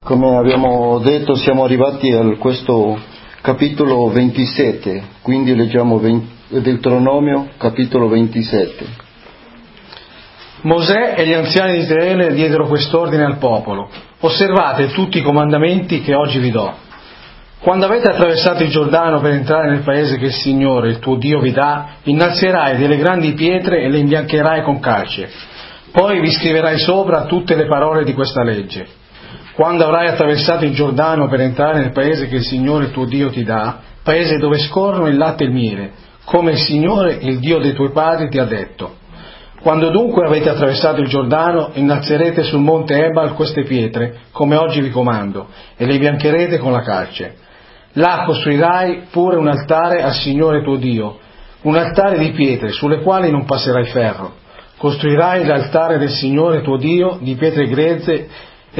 Come abbiamo detto, siamo arrivati a questo capitolo 27, quindi leggiamo Deuteronomio capitolo 27. Mosè e gli anziani di Israele diedero quest'ordine al popolo: osservate tutti i comandamenti che oggi vi do. Quando avete attraversato il Giordano per entrare nel paese che il Signore, il tuo Dio, vi dà, innalzerai delle grandi pietre e le imbiancherai con calce. Poi vi scriverai sopra tutte le parole di questa legge. Quando avrai attraversato il Giordano per entrare nel paese che il Signore, il tuo Dio, ti dà, paese dove scorrono il latte e il miele, come il Signore, il Dio dei tuoi padri, ti ha detto. Quando dunque avete attraversato il Giordano, innalzerete sul monte Ebal queste pietre, come oggi vi comando, e le imbiancherete con la calce. Là costruirai pure un altare al Signore tuo Dio, un altare di pietre sulle quali non passerai ferro. Costruirai l'altare del Signore tuo Dio di pietre grezze e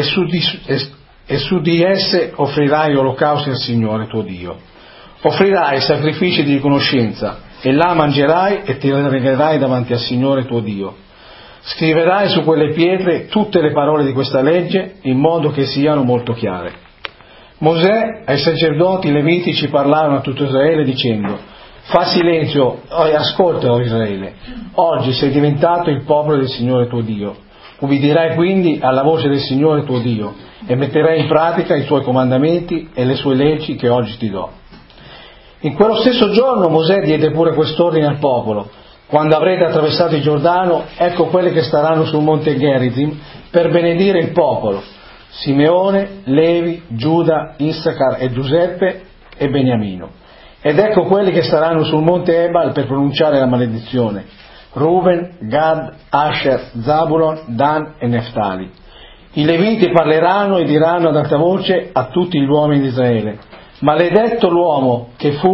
su di esse offrirai olocausti al Signore tuo Dio. Offrirai sacrifici di riconoscenza e là mangerai e ti regalerai davanti al Signore tuo Dio. Scriverai su quelle pietre tutte le parole di questa legge in modo che siano molto chiare. Mosè ai sacerdoti levitici parlarono a tutto Israele dicendo: fa silenzio e ascolta, o Israele, oggi sei diventato il popolo del Signore tuo Dio. Ubbidirai quindi alla voce del Signore tuo Dio e metterai in pratica i suoi comandamenti e le sue leggi che oggi ti do. In quello stesso giorno Mosè diede pure quest'ordine al popolo: quando avrete attraversato il Giordano, ecco quelli che staranno sul monte Gerizim per benedire il popolo: Simeone, Levi, Giuda, Issacar e Giuseppe e Beniamino. Ed ecco quelli che staranno sul monte Ebal per pronunciare la maledizione: Ruben, Gad, Asher, Zabulon, Dan e Neftali. I Leviti parleranno e diranno ad alta voce a tutti gli uomini di Israele: maledetto l'uomo che fa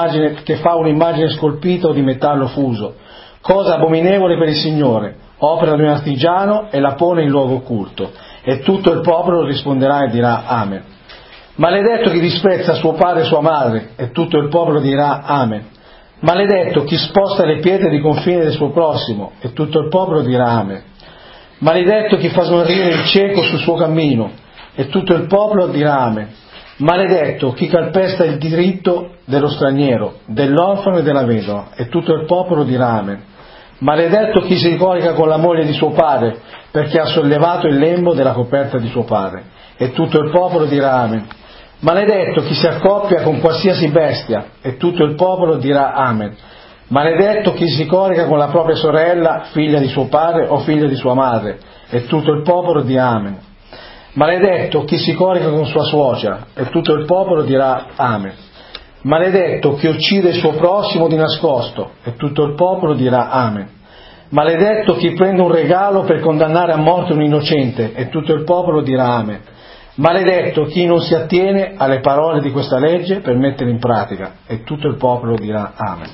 un'immagine scolpita o di metallo fuso, cosa abominevole per il Signore, opera di un artigiano, e la pone in luogo occulto. E tutto il popolo risponderà e dirà Amen. Maledetto chi disprezza suo padre e sua madre, e tutto il popolo dirà Amen. Maledetto chi sposta le pietre di confine del suo prossimo, e tutto il popolo dirà Amen. Maledetto chi fa smarrire il cieco sul suo cammino, e tutto il popolo dirà Amen. Maledetto chi calpesta il diritto dello straniero, dell'orfano e della vedova, e tutto il popolo dirà Amen. Maledetto chi si corica con la moglie di suo padre, perché ha sollevato il lembo della coperta di suo padre, e tutto il popolo dirà Amen. Maledetto chi si accoppia con qualsiasi bestia, e tutto il popolo dirà Amen. Maledetto chi si corica con la propria sorella, figlia di suo padre o figlia di sua madre, e tutto il popolo dirà Amen. Maledetto chi si corica con sua suocera, e tutto il popolo dirà Amen. Maledetto chi uccide il suo prossimo di nascosto, e tutto il popolo dirà Amen. Maledetto chi prende un regalo per condannare a morte un innocente, e tutto il popolo dirà Amen. Maledetto chi non si attiene alle parole di questa legge per mettere in pratica, e tutto il popolo dirà Amen.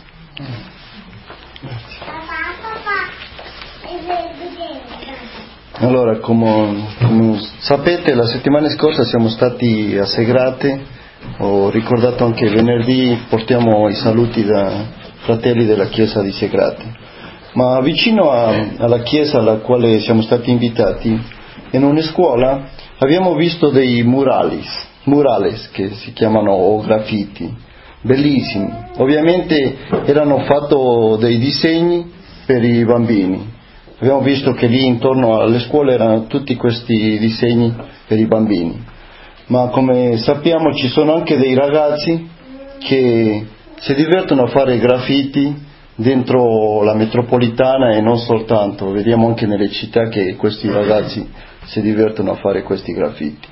Allora, come sapete, la settimana scorsa siamo stati a Segrate. Ho ricordato anche venerdì, portiamo i saluti da fratelli della chiesa di Segrate. Ma vicino alla chiesa alla quale siamo stati invitati, in una scuola, abbiamo visto dei murales che si chiamano o graffiti, bellissimi. Ovviamente erano fatti dei disegni per i bambini. Abbiamo visto che lì intorno alle scuole erano tutti questi disegni per i bambini. Ma come sappiamo ci sono anche dei ragazzi che si divertono a fare graffiti dentro la metropolitana e non soltanto. Vediamo anche nelle città che questi ragazzi si divertono a fare questi graffiti.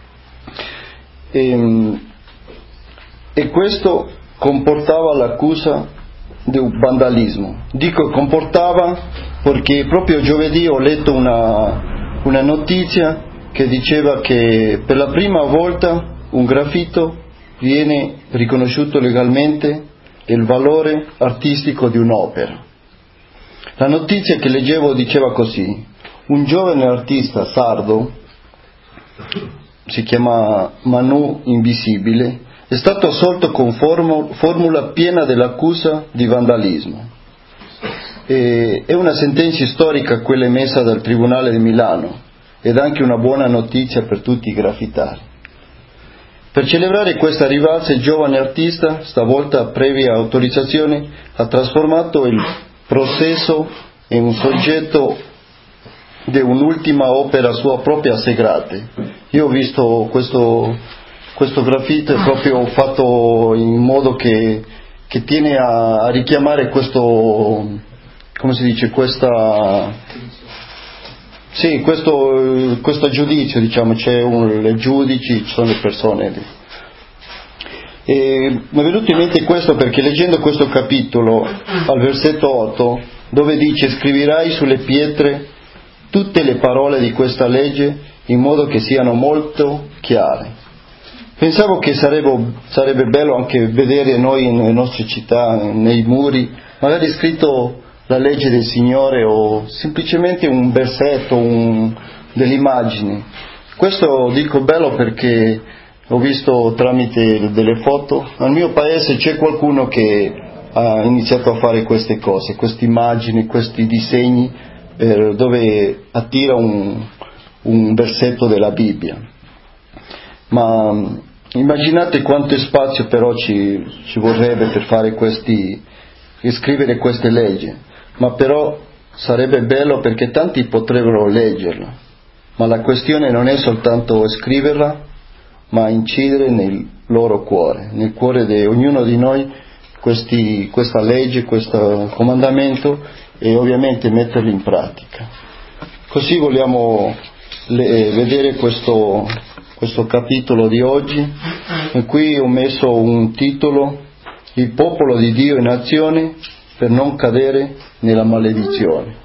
E questo comportava l'accusa di un vandalismo. Dico comportava perché proprio giovedì ho letto una notizia che diceva che per la prima volta un graffito viene riconosciuto legalmente il valore artistico di un'opera. La notizia che leggevo diceva così: un giovane artista sardo, si chiama Manu Invisibile, è stato assolto con formula piena dell'accusa di vandalismo. È una sentenza storica quella emessa dal Tribunale di Milano, ed anche una buona notizia per tutti i graffitari. Per celebrare questa rivalsa, il giovane artista, stavolta previa autorizzazione, ha trasformato il processo in un soggetto di un'ultima opera sua propria Segrate. Io ho visto questo graffito proprio fatto in modo che tiene a richiamare questo, come si dice, questo giudizio, diciamo, c'è i giudici, ci sono le persone lì. E mi è venuto in mente questo perché leggendo questo capitolo, al versetto 8, dove dice: scriverai sulle pietre tutte le parole di questa legge in modo che siano molto chiare. Pensavo che sarebbe bello anche vedere noi nelle nostre città, nei muri, magari scritto la legge del Signore o semplicemente un versetto, delle immagini. Questo dico bello perché ho visto tramite delle foto, al mio paese c'è qualcuno che ha iniziato a fare queste cose, queste immagini, questi disegni, dove attira un versetto della Bibbia. Ma immaginate quanto spazio però ci vorrebbe per fare scrivere queste leggi. Ma però sarebbe bello perché tanti potrebbero leggerla, ma la questione non è soltanto scriverla, ma incidere nel loro cuore, nel cuore di ognuno di noi questa legge, questo comandamento, e ovviamente metterli in pratica. Così vogliamo vedere questo capitolo di oggi, in cui ho messo un titolo: il popolo di Dio in azione per non cadere nella maledizione.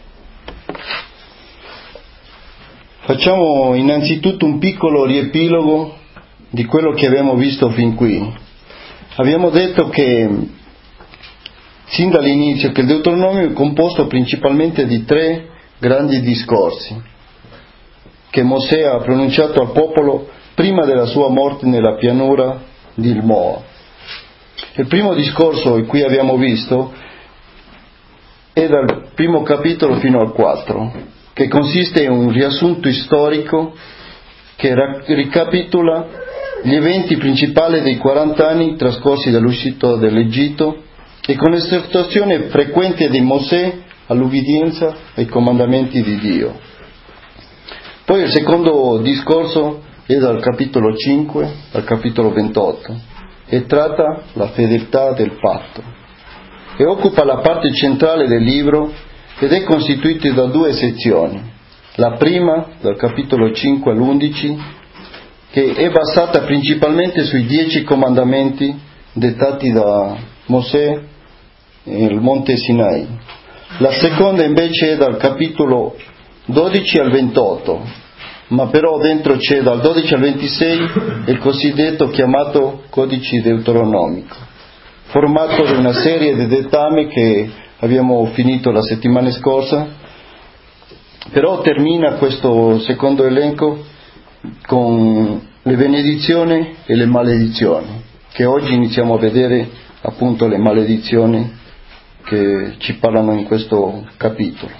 Facciamo innanzitutto un piccolo riepilogo di quello che abbiamo visto fin qui. Abbiamo detto che sin dall'inizio che il Deuteronomio è composto principalmente di 3 grandi discorsi che Mosè ha pronunciato al popolo prima della sua morte nella pianura di Moab. Il primo discorso in cui abbiamo visto è dal primo capitolo fino al 4, che consiste in un riassunto storico che ricapitola gli eventi principali dei 40 anni trascorsi dall'uscita dall'Egitto, e con l'esortazione frequente di Mosè all'ubbidienza ai comandamenti di Dio. Poi il secondo discorso è dal capitolo 5 al capitolo 28 e tratta la fedeltà del patto e occupa la parte centrale del libro, ed è costituito da 2 sezioni. La prima, dal capitolo 5 all'11, che è basata principalmente sui 10 comandamenti dettati da Mosè nel monte Sinai. La seconda invece è dal capitolo 12 al 28, ma però dentro c'è dal 12 al 26 il cosiddetto chiamato codice deuteronomico, formato da una serie di dettami che abbiamo finito la settimana scorsa. Però termina questo secondo elenco con le benedizioni e le maledizioni, che oggi iniziamo a vedere appunto le maledizioni che ci parlano in questo capitolo.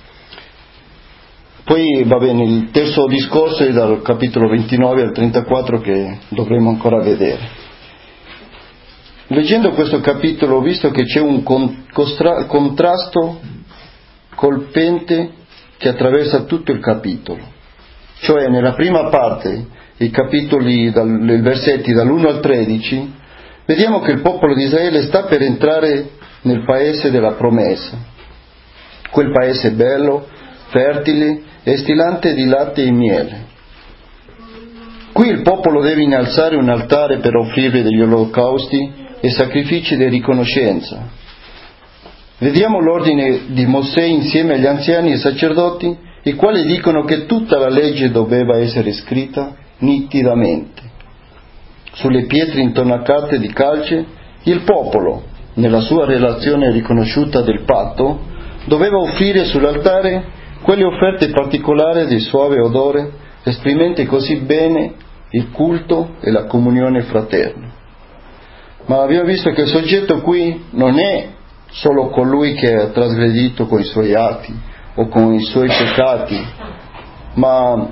Poi va bene, il terzo discorso è dal capitolo 29 al 34 che dovremo ancora vedere. Leggendo questo capitolo ho visto che c'è un contrasto colpente che attraversa tutto il capitolo. Cioè nella prima parte, i capitoli, i versetti dall'1 al 13, vediamo che il popolo di Israele sta per entrare nel paese della promessa, quel paese bello, fertile e stillante di latte e miele. Qui il popolo deve innalzare un altare per offrire degli olocausti e sacrifici di riconoscenza. Vediamo l'ordine di Mosè insieme agli anziani e sacerdoti, i quali dicono che tutta la legge doveva essere scritta nitidamente sulle pietre intonacate di calce. Il popolo, nella sua relazione riconosciuta del patto, doveva offrire sull'altare quelle offerte particolari di suave odore, esprimenti così bene il culto e la comunione fraterna. Ma abbiamo visto che il soggetto qui non è solo colui che ha trasgredito con i suoi atti o con i suoi peccati, ma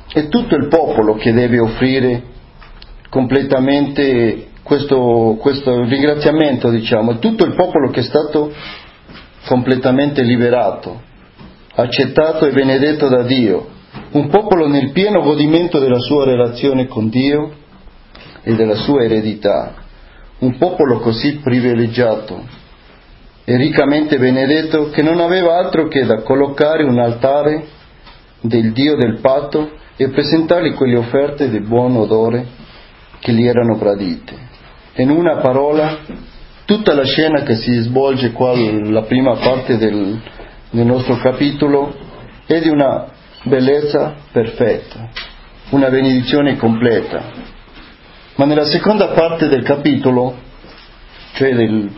è tutto il popolo che deve offrire completamente questo ringraziamento, diciamo, è tutto il popolo che è stato completamente liberato, accettato e benedetto da Dio, un popolo nel pieno godimento della sua relazione con Dio e della sua eredità, un popolo così privilegiato e riccamente benedetto che non aveva altro che da collocare un altare del Dio del patto e presentargli quelle offerte di buon odore che gli erano gradite. In una parola, tutta la scena che si svolge qua, la prima parte del nostro capitolo, è di una bellezza perfetta, una benedizione completa. Ma nella seconda parte del capitolo, cioè del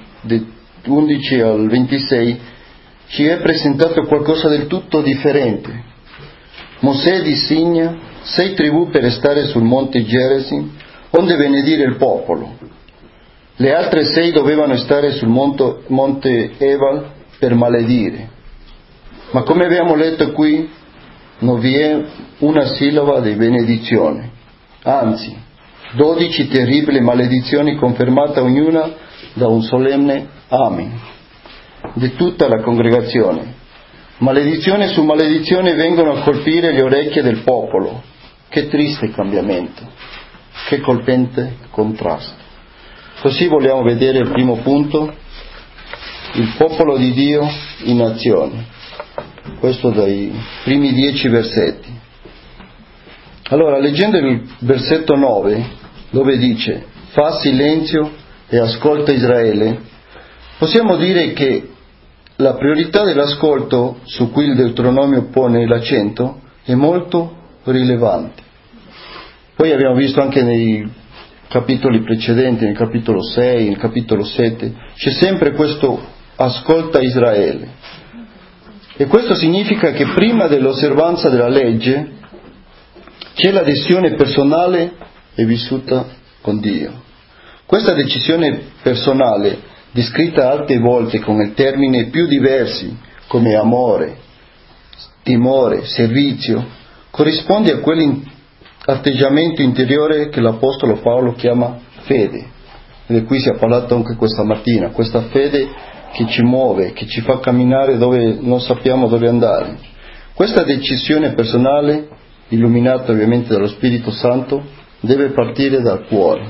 11 al 26, ci è presentato qualcosa del tutto differente. Mosè disegna 6 tribù per restare sul monte Gerizim, onde benedire il popolo. Le altre 6 dovevano stare sul monte Ebal per maledire. Ma come abbiamo letto qui, non vi è una sillaba di benedizione, anzi 12 terribili maledizioni confermate ognuna da un solenne amen di tutta la congregazione. Maledizione su maledizione vengono a colpire le orecchie del popolo. Che triste cambiamento, che colpente contrasto. Così vogliamo vedere il primo punto, il popolo di Dio in azione. Questo dai primi 10 versetti. Allora, leggendo il versetto 9, dove dice fa silenzio e ascolta Israele, possiamo dire che la priorità dell'ascolto su cui il Deuteronomio pone l'accento è molto rilevante. Poi abbiamo visto anche nei capitoli precedenti, nel capitolo 6, nel capitolo 7, c'è sempre questo ascolta Israele. E questo significa che prima dell'osservanza della legge c'è l'adesione personale e vissuta con Dio. Questa decisione personale, descritta altre volte con il termine più diversi come amore, timore, servizio, corrisponde a quell'atteggiamento interiore che l'Apostolo Paolo chiama fede, di cui si è parlato anche questa mattina, questa fede che ci muove, che ci fa camminare dove non sappiamo dove andare. Questa decisione personale, illuminata ovviamente dallo Spirito Santo, deve partire dal cuore.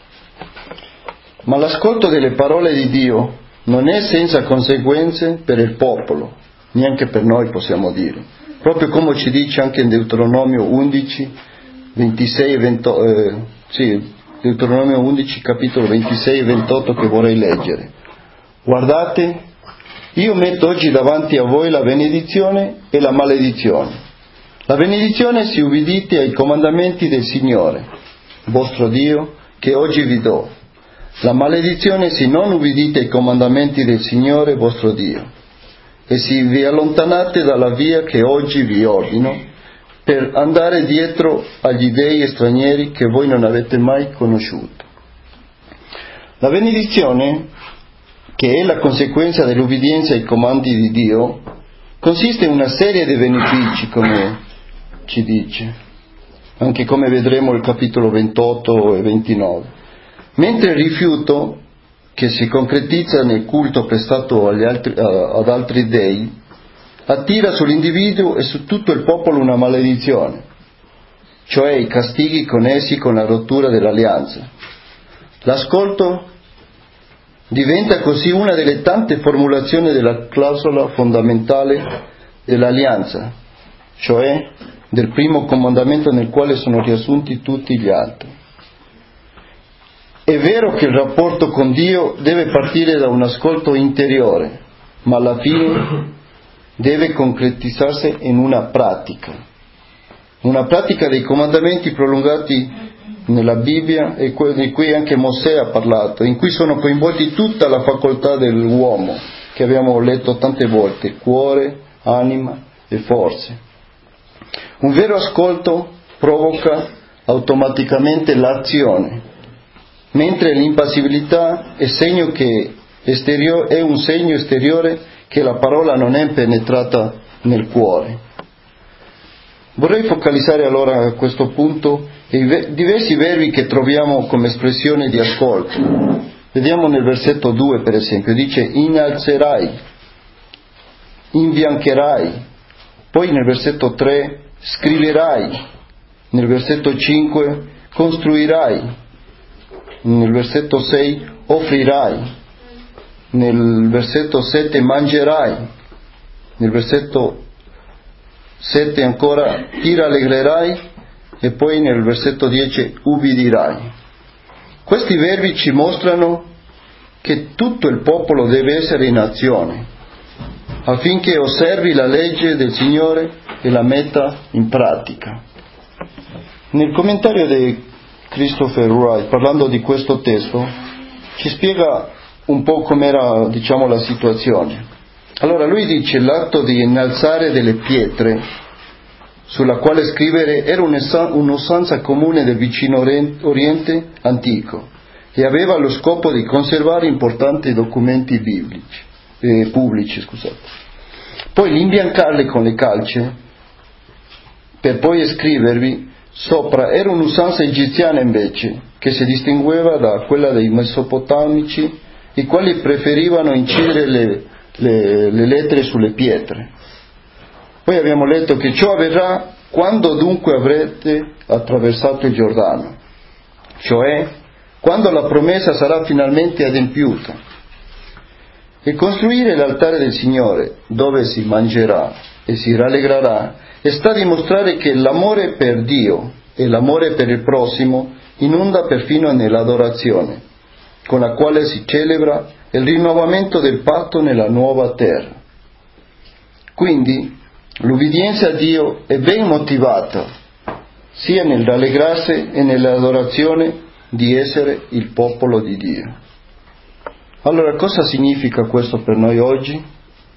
Ma l'ascolto delle parole di Dio non è senza conseguenze per il popolo, neanche per noi possiamo dire, proprio come ci dice anche in Deuteronomio 11, 26 e 28, Deuteronomio 11 capitolo 26 e 28 che vorrei leggere. Guardate, io metto oggi davanti a voi la benedizione e la maledizione. La benedizione se ubbidite ai comandamenti del Signore, vostro Dio, che oggi vi do. La maledizione se non ubbidite ai comandamenti del Signore, vostro Dio, e se vi allontanate dalla via che oggi vi ordino, per andare dietro agli dei stranieri che voi non avete mai conosciuto. La benedizione, che è la conseguenza dell'ubbidienza ai comandi di Dio, consiste in una serie di benefici, come ci dice, anche come vedremo nel capitolo 28 e 29. Mentre il rifiuto, che si concretizza nel culto prestato ad altri dei, attira sull'individuo e su tutto il popolo una maledizione, cioè i castighi connessi con la rottura dell'alleanza. L'ascolto diventa così una delle tante formulazioni della clausola fondamentale dell'alleanza, cioè del primo comandamento nel quale sono riassunti tutti gli altri. È vero che il rapporto con Dio deve partire da un ascolto interiore, ma alla fine deve concretizzarsi in una pratica dei comandamenti prolungati nella Bibbia e di cui anche Mosè ha parlato, in cui sono coinvolti tutta la facoltà dell'uomo, che abbiamo letto tante volte, cuore, anima e forze. Un vero ascolto provoca automaticamente l'azione, mentre l'impassibilità è un segno esteriore che la parola non è penetrata nel cuore. Vorrei focalizzare allora a questo punto i diversi verbi che troviamo come espressione di ascolto. Vediamo nel versetto 2 per esempio, dice innalzerai, imbiancherai, poi nel versetto 3 scriverai, nel versetto 5 costruirai, nel versetto 6 offrirai, nel versetto 7 mangerai, nel versetto 7 ancora ti rallegrerai e poi nel versetto 10 ubbidirai. Questi verbi ci mostrano che tutto il popolo deve essere in azione affinché osservi la legge del Signore e la metta in pratica. Nel commentario di Christopher Wright, parlando di questo testo, ci spiega un po' com'era, la situazione. Allora lui dice: l'atto di innalzare delle pietre sulla quale scrivere era un'usanza comune del vicino Oriente antico e aveva lo scopo di conservare importanti documenti pubblici. Poi l'imbiancarli con le calce per poi scrivervi sopra era un'usanza egiziana invece, che si distingueva da quella dei mesopotamici, i quali preferivano incidere le lettere sulle pietre. Poi abbiamo letto che ciò avverrà quando dunque avrete attraversato il Giordano, cioè quando la promessa sarà finalmente adempiuta. E costruire l'altare del Signore, dove si mangerà e si rallegrerà, sta a dimostrare che l'amore per Dio e l'amore per il prossimo inonda perfino nell'adorazione, con la quale si celebra il rinnovamento del patto nella nuova terra. Quindi l'ubbidienza a Dio è ben motivata sia nel rallegrarsi e nell'adorazione di essere il popolo di Dio. Allora, cosa significa questo per noi oggi?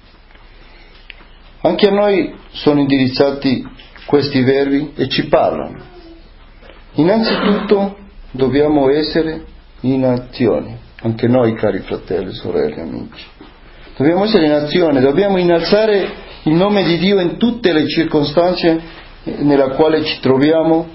Anche a noi sono indirizzati questi verbi e ci parlano. Innanzitutto dobbiamo essere in azione, anche noi cari fratelli, sorelle, amici. Dobbiamo essere in azione, dobbiamo innalzare il nome di Dio in tutte le circostanze nella quale ci troviamo.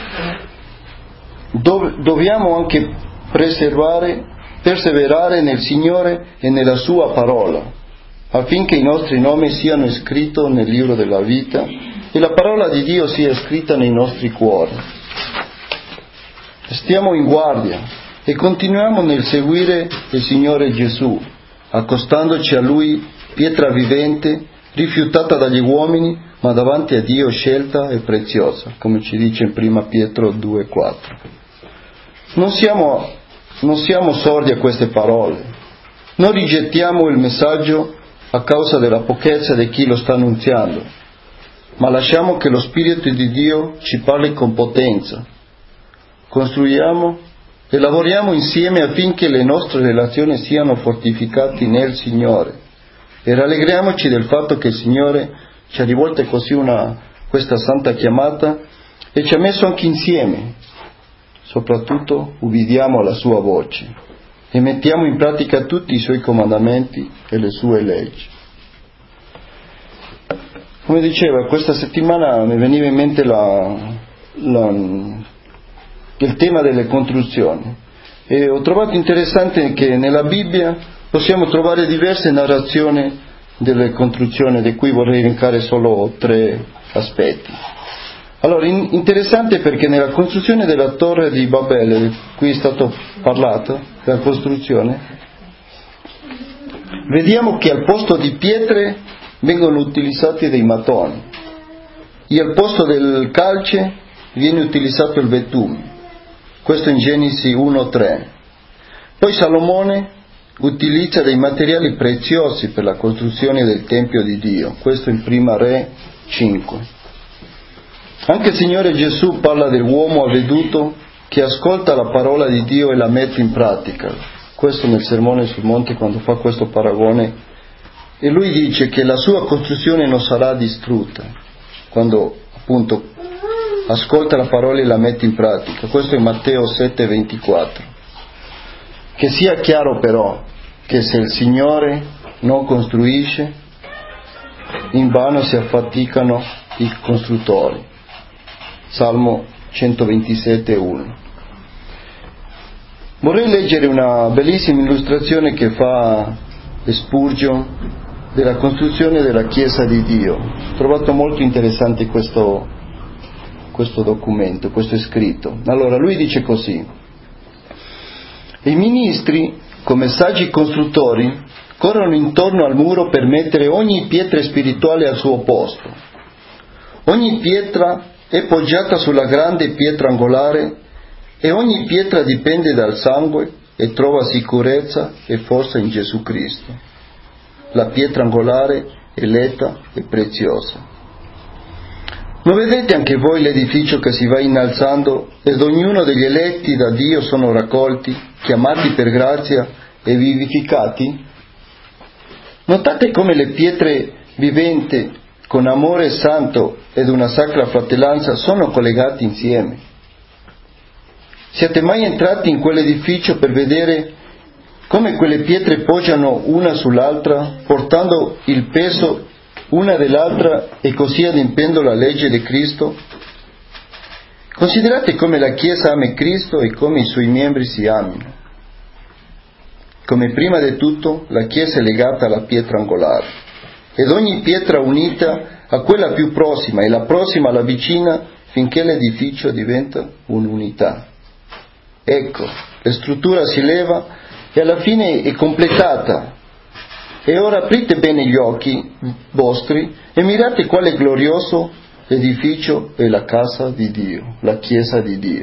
Dobbiamo anche perseverare nel Signore e nella Sua parola, affinché i nostri nomi siano scritti nel libro della vita e la parola di Dio sia scritta nei nostri cuori. Stiamo in guardia e continuiamo nel seguire il Signore Gesù, accostandoci a Lui, pietra vivente, rifiutata dagli uomini, ma davanti a Dio scelta e preziosa, come ci dice in 1 Pietro 2,4. Non siamo sordi a queste parole, non rigettiamo il messaggio a causa della pochezza di chi lo sta annunziando, ma lasciamo che lo Spirito di Dio ci parli con potenza. Costruiamo e lavoriamo insieme affinché le nostre relazioni siano fortificate nel Signore e rallegriamoci del fatto che il Signore ci ha rivolte così questa santa chiamata e ci ha messo anche insieme. Soprattutto ubbidiamo alla Sua voce e mettiamo in pratica tutti i Suoi comandamenti e le Sue leggi. Come diceva, questa settimana mi veniva in mente il tema delle costruzioni e ho trovato interessante che nella Bibbia possiamo trovare diverse narrazioni delle costruzioni, di cui vorrei elencare solo 3 aspetti. Allora, interessante perché nella costruzione della torre di Babele, di cui è stato parlato, la costruzione, vediamo che al posto di pietre vengono utilizzati dei mattoni e al posto del calce viene utilizzato il betume. Questo in Genesi 1:3. Poi Salomone utilizza dei materiali preziosi per la costruzione del Tempio di Dio. Questo in Prima Re 5. Anche il Signore Gesù parla dell'uomo avveduto che ascolta la parola di Dio e la mette in pratica. Questo nel Sermone sul Monte, quando fa questo paragone. E lui dice che la sua costruzione non sarà distrutta quando appunto ascolta la parola e la mette in pratica. Questo è Matteo 7:24. Che sia chiaro però che se il Signore non costruisce, invano si affaticano i costruttori. Salmo 127:1. Vorrei leggere una bellissima illustrazione che fa Spurgeon della costruzione della Chiesa di Dio. Ho trovato molto interessante questo documento, questo scritto. Allora, lui dice così: i ministri, come saggi costruttori, corrono intorno al muro per mettere ogni pietra spirituale al suo posto. Ogni pietra è poggiata sulla grande pietra angolare e ogni pietra dipende dal sangue e trova sicurezza e forza in Gesù Cristo. La pietra angolare eletta e preziosa. Non vedete anche voi l'edificio che si va innalzando ed ognuno degli eletti da Dio sono raccolti, chiamati per grazia e vivificati? Notate come le pietre viventi con amore santo ed una sacra fratellanza sono collegate insieme. Siete mai entrati in quell'edificio per vedere come quelle pietre poggiano una sull'altra, portando il peso una dell'altra e così adempiendo la legge di Cristo? Considerate come la Chiesa ama Cristo e come i suoi membri si amino. Come prima di tutto, la Chiesa è legata alla pietra angolare, ed ogni pietra unita a quella più prossima e la prossima alla vicina finché l'edificio diventa un'unità. Ecco, la struttura si leva e alla fine è completata. E ora aprite bene gli occhi vostri e mirate quale glorioso edificio è la casa di Dio, la Chiesa di Dio.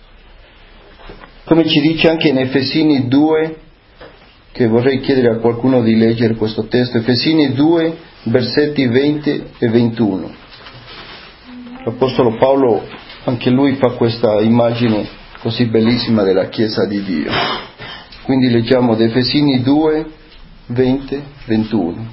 Come ci dice anche in Efesini 2, che vorrei chiedere a qualcuno di leggere questo testo, Efesini 2, versetti 20 e 21. L'Apostolo Paolo, anche lui fa questa immagine così bellissima della Chiesa di Dio. Quindi leggiamo da Efesini 2, 20, 21.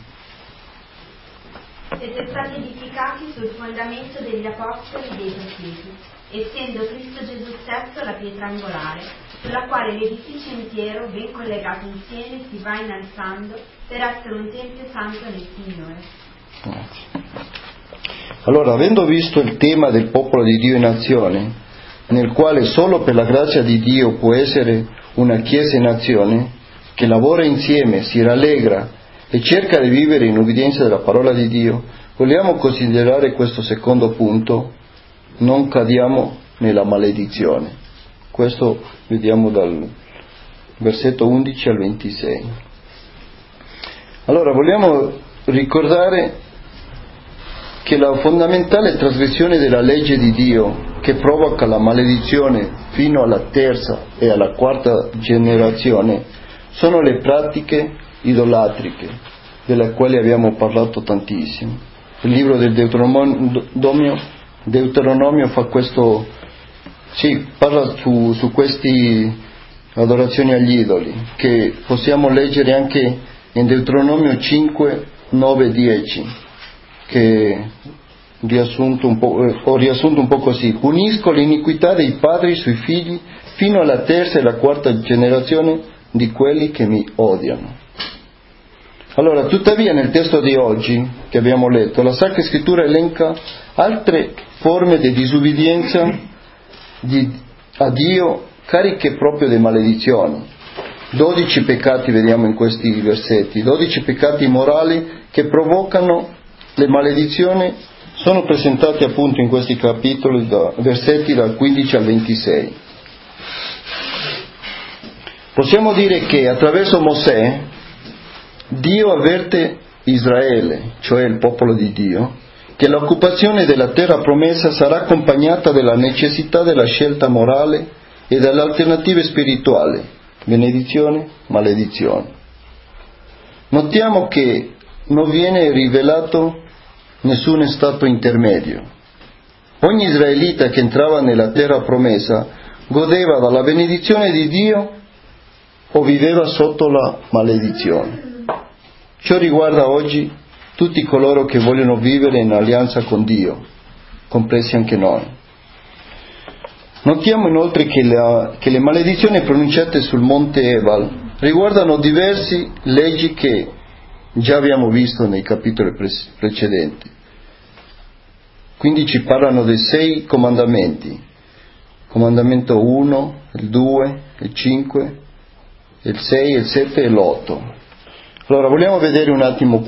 Siete stati edificati sul fondamento degli apostoli e dei profeti, essendo Cristo Gesù stesso la pietra angolare, sulla quale l'edificio intero, ben collegato insieme, si va innalzando per essere un tempio santo nel Signore. Grazie. Allora, avendo visto il tema del popolo di Dio in azione, nel quale solo per la grazia di Dio può essere una Chiesa in azione, che lavora insieme, si rallegra e cerca di vivere in ubbidienza della parola di Dio, vogliamo considerare questo secondo punto: non cadiamo nella maledizione. Questo vediamo dal versetto 11 al 26. Allora, vogliamo ricordare che la fondamentale trasgressione della legge di Dio, che provoca la maledizione fino alla terza e alla quarta generazione, sono le pratiche idolatriche, delle quali abbiamo parlato tantissimo. Il libro del Deuteronomio fa questo, parla su queste adorazioni agli idoli, che possiamo leggere anche in Deuteronomio 5, 9, 10, che ho riassunto un po' così: punisco l'iniquità dei padri sui figli fino alla terza e alla quarta generazione di quelli che mi odiano. Allora, tuttavia, nel testo di oggi che abbiamo letto, la Sacra Scrittura elenca altre forme di disubbidienza a Dio, cariche proprio di maledizioni. 12 peccati vediamo in questi versetti, 12 peccati morali che provocano le maledizioni, sono presentati appunto in questi capitoli, versetti dal 15 al 26. Possiamo dire che attraverso Mosè Dio avverte Israele, cioè il popolo di Dio, che l'occupazione della terra promessa sarà accompagnata dalla necessità della scelta morale e dall'alternativa spirituale: benedizione, maledizione. Notiamo che non viene rivelato nessun stato intermedio. Ogni israelita che entrava nella terra promessa godeva dalla benedizione di Dio o viveva sotto la maledizione. Ciò riguarda oggi tutti coloro che vogliono vivere in alleanza con Dio, compresi anche noi. Notiamo inoltre che le maledizioni pronunciate sul monte Ebal riguardano diverse leggi che già abbiamo visto nei capitoli precedenti. quindi ci parlano dei 6 comandamenti. Comandamento 1, il 2, il 5, il 6, il 7 e l'8. Allora vogliamo vedere un attimo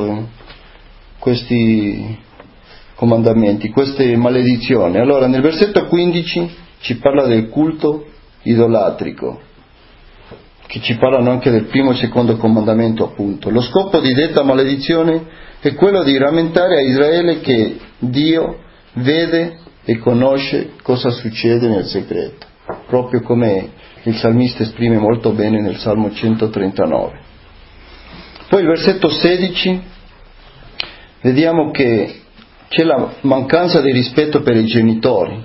questi comandamenti, queste maledizioni. Allora nel versetto 15 ci parla del culto idolatrico, che ci parlano anche del primo e secondo comandamento, appunto. Lo scopo di detta maledizione è quello di rammentare a Israele che Dio vede e conosce cosa succede nel segreto, proprio come il salmista esprime molto bene nel Salmo 139. Poi il versetto 16, vediamo che c'è la mancanza di rispetto per i genitori.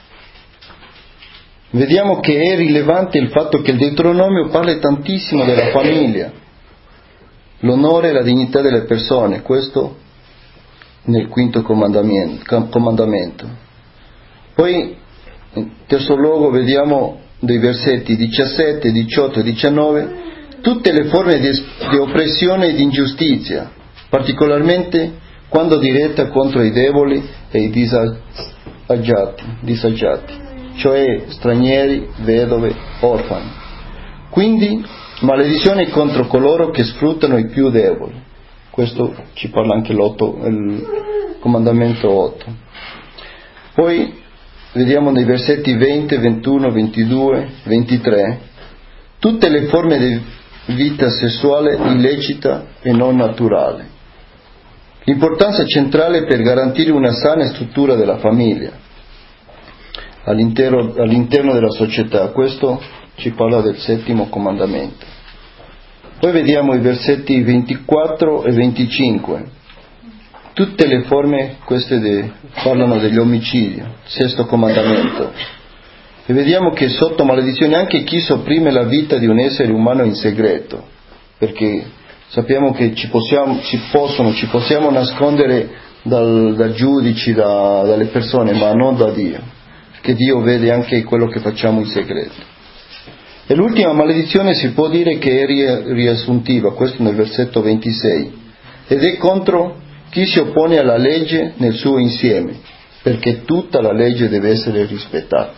Vediamo che è rilevante il fatto che il Deuteronomio parla tantissimo della famiglia, l'onore e la dignità delle persone, questo nel quinto comandamento. Poi in terzo luogo vediamo dei versetti 17, 18 e 19 tutte le forme di oppressione e di ingiustizia, particolarmente quando diretta contro i deboli e i disagiati, cioè stranieri, vedove, orfani. Quindi maledizione contro coloro che sfruttano i più deboli. Questo ci parla anche il comandamento 8. Poi vediamo nei versetti 20, 21, 22, 23 tutte le forme di vita sessuale illecita e non naturale. L'importanza centrale per garantire una sana struttura della famiglia all'interno della società. Questo ci parla del settimo comandamento. Poi vediamo i versetti 24 e 25. Tutte le forme, queste parlano degli omicidi, sesto comandamento. E vediamo che sotto maledizione anche chi sopprime la vita di un essere umano in segreto, perché sappiamo che ci possiamo nascondere dal giudici, dalle persone, ma non da Dio, perché Dio vede anche quello che facciamo in segreto. E l'ultima maledizione si può dire che è riassuntiva, questo nel versetto 26, ed è contro chi si oppone alla legge nel suo insieme, perché tutta la legge deve essere rispettata.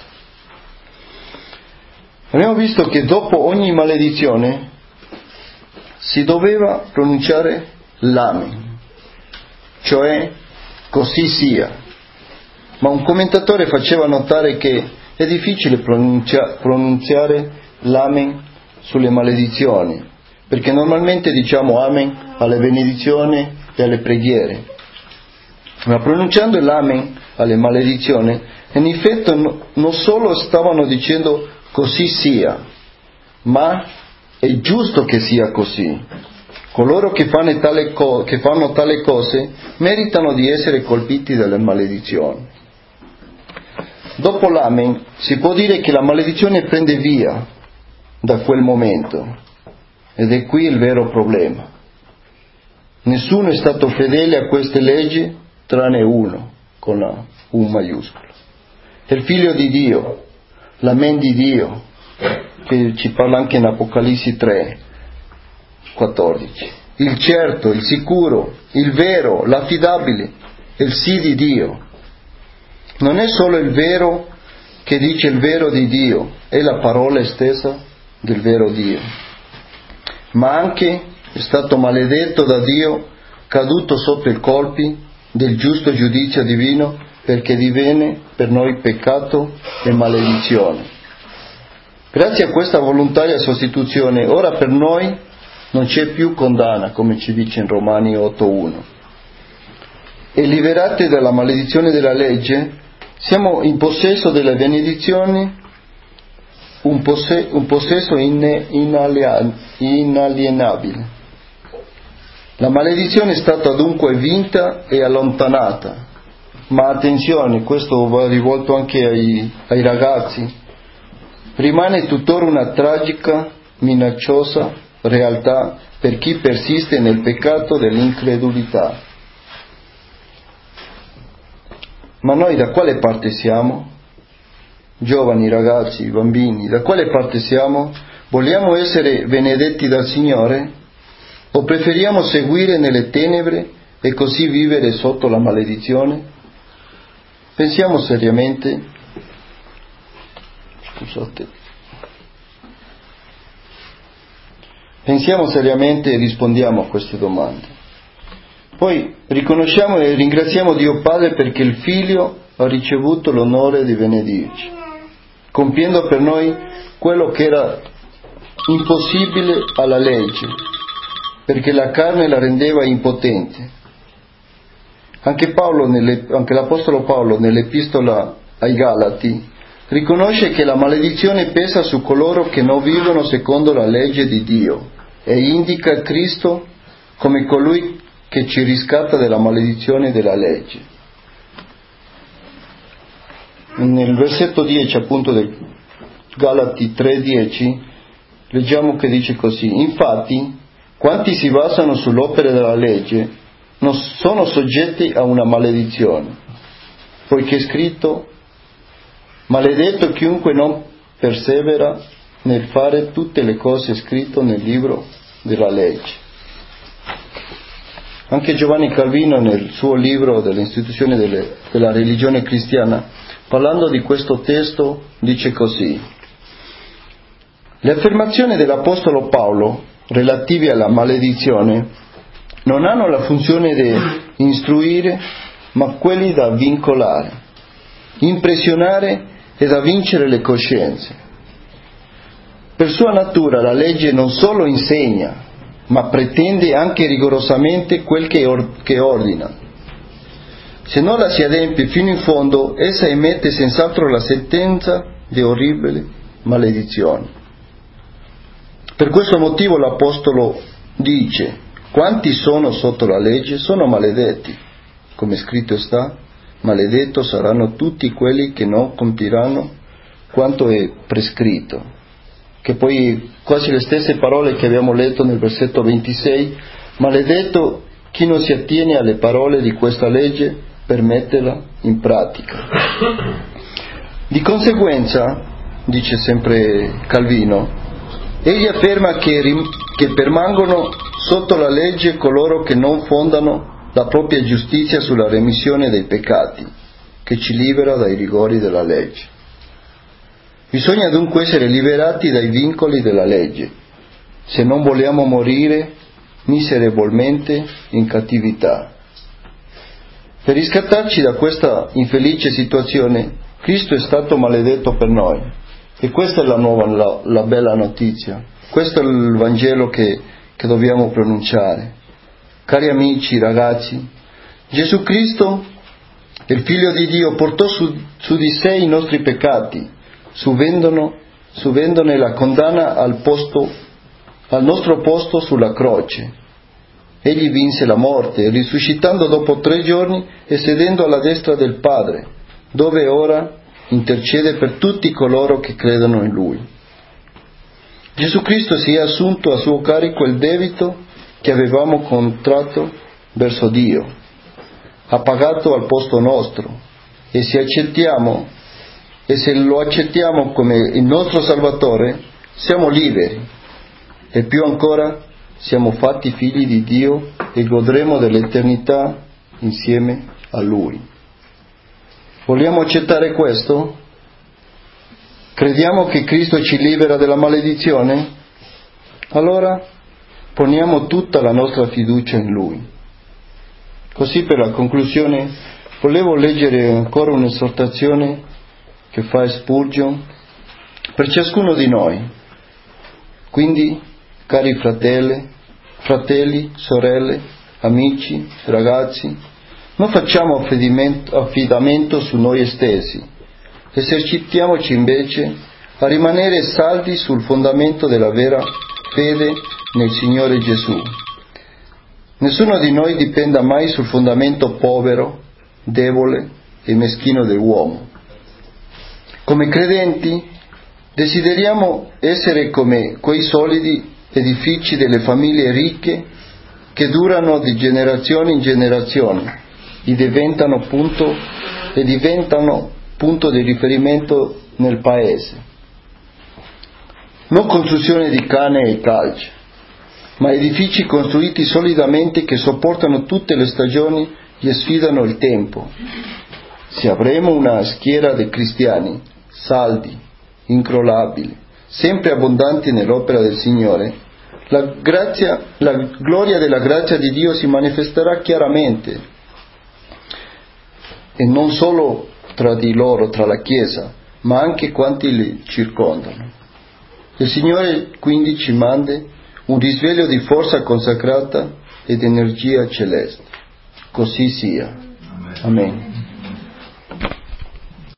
Abbiamo visto che dopo ogni maledizione si doveva pronunciare l'amen, cioè così sia. Ma un commentatore faceva notare che è difficile pronunziare l'amen sulle maledizioni, perché normalmente diciamo amen alle benedizioni e alle preghiere, ma pronunciando l'amen alle maledizioni in effetti non solo stavano dicendo così sia, ma è giusto che sia così. Coloro che fanno tale cose meritano di essere colpiti dalle maledizioni. Dopo l'amen si può dire che la maledizione prende via da quel momento, ed è qui il vero problema. Nessuno è stato fedele a queste leggi tranne uno, con la U maiuscola. È il figlio di Dio, l'amen di Dio, che ci parla anche in Apocalisse 3, 14. Il certo, il sicuro, il vero, l'affidabile, il sì di Dio. Non è solo il vero che dice il vero di Dio, è la parola stessa del vero Dio, ma anche è stato maledetto da Dio, caduto sotto i colpi del giusto giudizio divino, perché divenne per noi peccato e maledizione. Grazie a questa volontaria sostituzione, ora per noi non c'è più condanna, come ci dice in Romani 8:1. E liberati dalla maledizione della legge, siamo in possesso delle benedizioni, un possesso inalienabile. La maledizione è stata dunque vinta e allontanata, ma attenzione, questo va rivolto anche ai ragazzi, rimane tuttora una tragica, minacciosa realtà per chi persiste nel peccato dell'incredulità. Ma noi da quale parte siamo? Giovani, ragazzi, bambini, da quale parte siamo? Vogliamo essere benedetti dal Signore? O preferiamo seguire nelle tenebre e così vivere sotto la maledizione? Pensiamo seriamente, e rispondiamo a queste domande. Poi riconosciamo e ringraziamo Dio Padre perché il Figlio ha ricevuto l'onore di benedirci, compiendo per noi quello che era impossibile alla legge, perché la carne la rendeva impotente. Anche l'Apostolo Paolo nell'Epistola ai Galati riconosce che la maledizione pesa su coloro che non vivono secondo la legge di Dio e indica Cristo come colui che ci riscatta dalla maledizione della legge. Nel versetto 10 appunto del Galati 3:10 leggiamo che dice così: infatti quanti si basano sull'opera della legge non sono soggetti a una maledizione, poiché è scritto: maledetto chiunque non persevera nel fare tutte le cose scritte nel libro della legge. Anche Giovanni Calvino nel suo libro dell'istituzione della religione cristiana, parlando di questo testo, dice così: le affermazioni dell'Apostolo Paolo relative alla maledizione non hanno la funzione di istruire, ma quelli da vincolare, impressionare e da vincere le coscienze. Per sua natura la legge non solo insegna, ma pretende anche rigorosamente quel che ordina. Se non la si adempie fino in fondo, essa emette senz'altro la sentenza di orribile maledizione. Per questo motivo l'Apostolo dice: quanti sono sotto la legge sono maledetti, come scritto sta: maledetto saranno tutti quelli che non compiranno quanto è prescritto. Che poi quasi le stesse parole che abbiamo letto nel versetto 26: maledetto chi non si attiene alle parole di questa legge per metterla in pratica. Di conseguenza, dice sempre Calvino, egli afferma che permangono sotto la legge coloro che non fondano la propria giustizia sulla remissione dei peccati, che ci libera dai rigori della legge. Bisogna dunque essere liberati dai vincoli della legge, se non vogliamo morire miserevolmente in cattività. Per riscattarci da questa infelice situazione, Cristo è stato maledetto per noi. E questa è la bella notizia. Questo è il Vangelo che dobbiamo pronunciare. Cari amici, ragazzi, Gesù Cristo, il Figlio di Dio, portò su di sé i nostri peccati, subendone la condanna al nostro posto sulla croce. Egli vinse la morte, risuscitando dopo 3 giorni e sedendo alla destra del Padre, dove ora intercede per tutti coloro che credono in Lui. Gesù Cristo si è assunto a suo carico il debito che avevamo contratto verso Dio, ha pagato al posto nostro, e se lo accettiamo come il nostro Salvatore, siamo liberi, e più ancora siamo fatti figli di Dio e godremo dell'eternità insieme a Lui. Vogliamo accettare questo? Crediamo che Cristo ci libera dalla maledizione? Allora poniamo tutta la nostra fiducia in Lui. Così, per la conclusione, volevo leggere ancora un'esortazione che fa Spurgeon per ciascuno di noi. Quindi, cari fratelli, sorelle, amici, ragazzi, non facciamo affidamento su noi stessi, esercitiamoci invece a rimanere saldi sul fondamento della vera fede nel Signore Gesù. Nessuno di noi dipenda mai sul fondamento povero, debole e meschino dell'uomo. Come credenti desideriamo essere come quei solidi edifici delle famiglie ricche che durano di generazione in generazione e diventano punto di riferimento nel paese. Non costruzione di canne e calce, ma edifici costruiti solidamente che sopportano tutte le stagioni e sfidano il tempo. Se avremo una schiera di cristiani saldi, incrollabili, sempre abbondanti nell'opera del Signore, la gloria della grazia di Dio si manifesterà chiaramente, e non solo tra di loro, tra la Chiesa, ma anche quanti li circondano. Il Signore quindi ci manda un risveglio di forza consacrata ed energia celeste. Così sia. Amen.